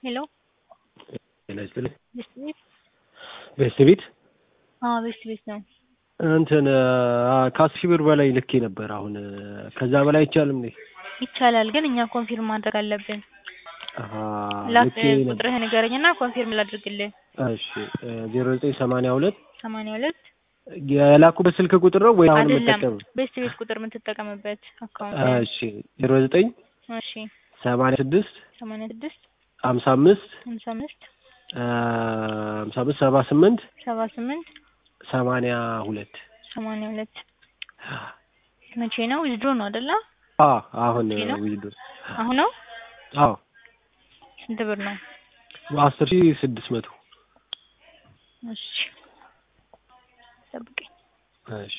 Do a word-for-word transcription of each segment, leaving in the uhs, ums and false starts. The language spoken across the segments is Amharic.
ሄሎ ጤና ይስጥልኝ። ቤስት ቤስት ቤት አዎ ቤስት ቤት ነው። እንትን ከአስር ሺህ ብር በላይ ልኬ ነበር። አሁን ከዛ በላይ አይቻልም እንዴ? ይቻላል፣ ግን እኛ ኮንፊርም ማድረግ አለብን። አሃ ላክ ልኬ ነበር። ቁጥርህን ንገረኝና ኮንፊርም ላድርግልህ። እሺ ዜሮ ዘጠኝ ሰማንያ ሁለት ሰማንያ ሁለት የላኩበት ስልክ ቁጥር ነው ወይ አሁን አይደለም፣ የምጠቀመው? ቤስት ቤት ቁጥር የምትጠቀምበት አካውንት። እሺ ዜሮ ዘጠኝ እሺ ሰማንያ ስድስት ሰማንያ ስድስት ሃምሳ አምስት ሃምሳ አምስት ሃምሳ አምስት ሰባ ስምንት ሰባ ስምንት ሰማንያ ሁለት ሰማንያ ሁለት መቼ ነው? ዊዝድሮ ነው አይደለ? አዎ አሁን ዊዝድሮ አሁን ነው። አዎ ስንት ብር ነው? አስር ሺህ ስድስት መቶ እሺ ጠብቀኝ። እሺ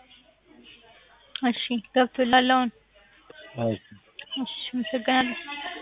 እሺ ገብቶላል አሁን። እሺ እሺ አመሰግናለሁ።